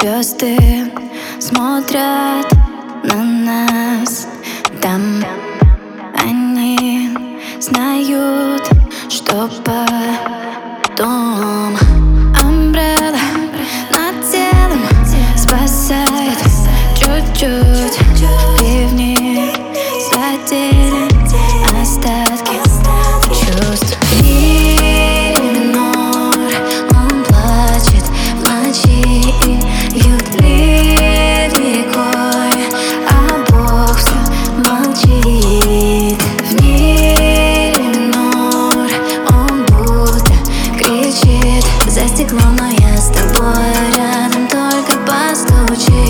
Звезды смотрят на нас там. Они знают, что потом. Амбрелла над телом спасает чуть-чуть. Ливни задели остатки чувств. Минор, он плачет в ночи и льют ливни рекой, а Бог все молчит. В мире минор, он будто кричит за стеклом, но я с тобой рядом, только постучи.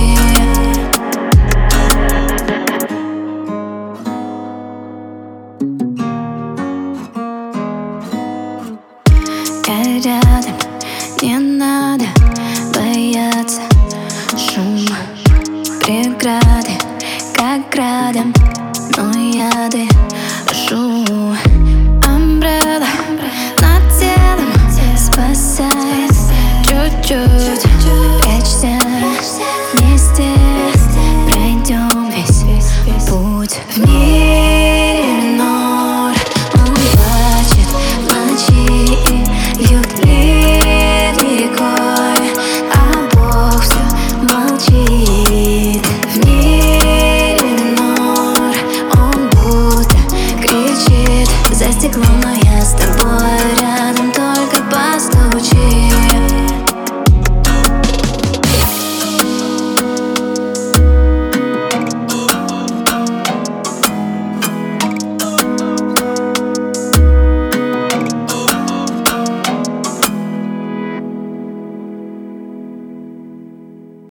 Я рядом, не надо бояться шума. Преграды, как градом, но я дышу. Амбрелла над телом спасает чуть-чуть. Прячься вместе, пройдем весь путь. В мире минор, он плачет в ночи и льют ливни рекой, а Бог все молчит. В мире минор, он будто кричит за стеклом.